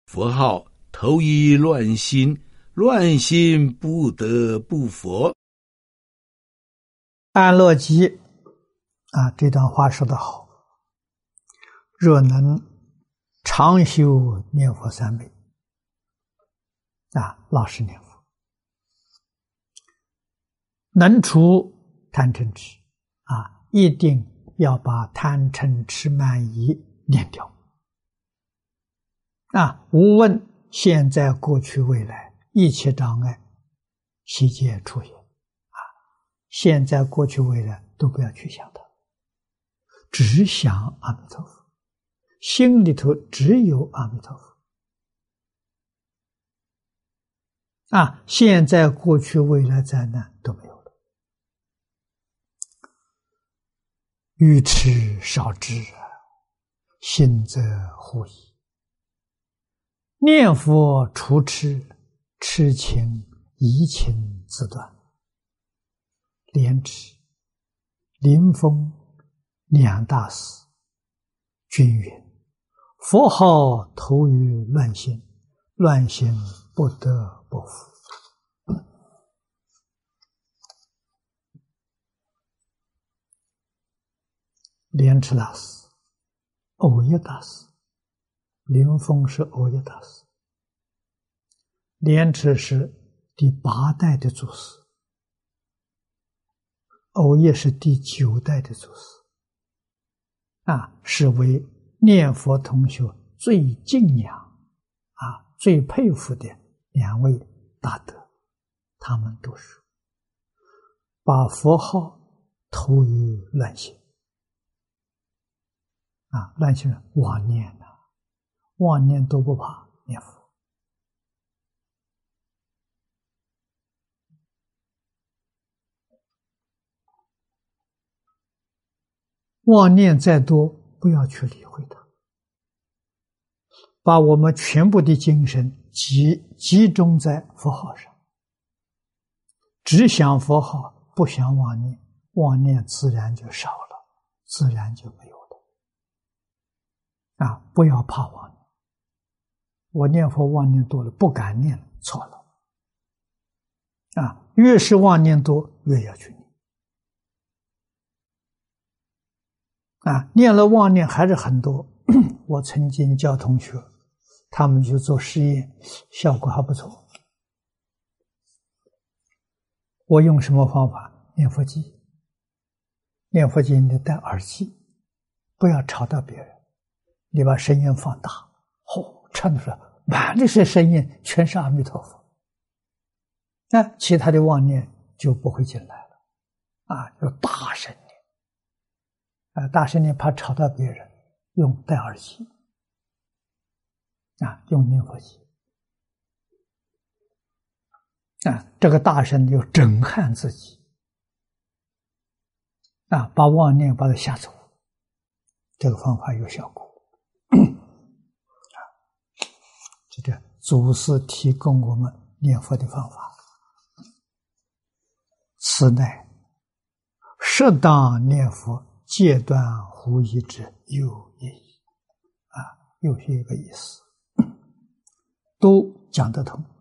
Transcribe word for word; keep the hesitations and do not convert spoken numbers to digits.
佛号投以乱心，乱心不得不佛。 安乐集啊，这段话说得好。若能常修念佛三昧啊，老实念佛，能除贪嗔痴啊，一定要把贪嗔痴慢疑念掉啊！无问现在、过去、未来一切障碍，悉皆除也啊！现在、过去、未来都不要去想它，只想阿弥陀佛，心里头只有阿弥陀佛啊！现在、过去、未来灾难都没有了。愚痴少知啊，心则忽已。念佛除痴，痴情疑情自断。莲池、临风两大师均云：佛号投于乱心，乱心不得不服。莲池大师、藕益大师，临风是藕益大师，莲池是第八代的祖师，藕益是第九代的祖师，啊，是为念佛同学最敬仰啊、最佩服的两位大德。他们都是把佛号投于乱心啊，乱心人妄念啊，妄念都不怕念佛。妄念再多，不要去理会它，把我们全部的精神集集中在佛号上，只想佛号，不想妄念，妄念自然就少了，自然就没有了。啊，不要怕妄念。我念佛妄念多了，不敢念了，错了。啊，越是妄念多，越要去念。啊，念了妄念还是很多。我曾经教同学，他们去做实验，效果还不错。我用什么方法？念佛机。念佛机你戴耳机，不要吵到别人。你把声音放大，哦，唱的时候满的是声音，全是阿弥陀佛。那其他的妄念就不会进来了。啊，要大声念。啊，大声念怕吵到别人，用戴耳机。啊，用念佛机。啊，这个大声就震撼自己。啊，把妄念把它吓走。这个方法有效果。啊，这个祖师提供我们念佛的方法。此乃适当念佛，戒断狐疑之有也矣。啊，又是一个意思，都讲得通。